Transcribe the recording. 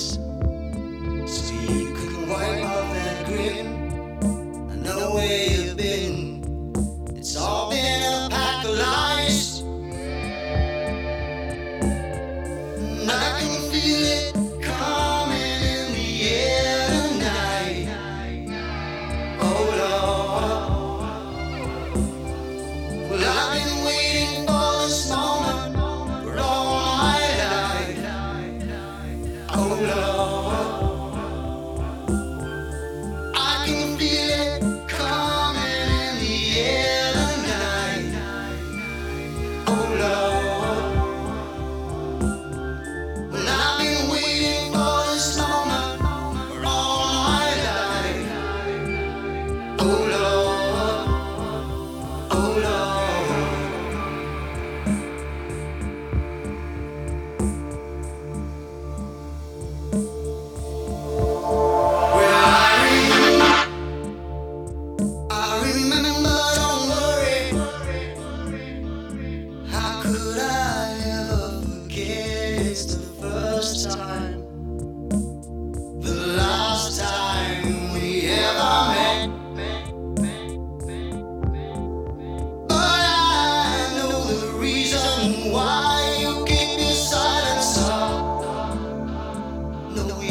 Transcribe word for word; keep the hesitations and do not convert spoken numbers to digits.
eyes, so you can wipe off that grin. I know where you've been. It's all been a pack of lies, and I can feel it coming in the air tonight. Oh Lord, well I've been waiting for this moment for all my life. Oh Lord, I can feel it coming in the air tonight. Oh Lord, well I've been waiting for this moment for all my life. Oh Lord, oh Lord. Well, I I remember, don't worry. How could I ever forget? It's the first time, the last time we ever met. But I know the reason why you keep your silence up. No,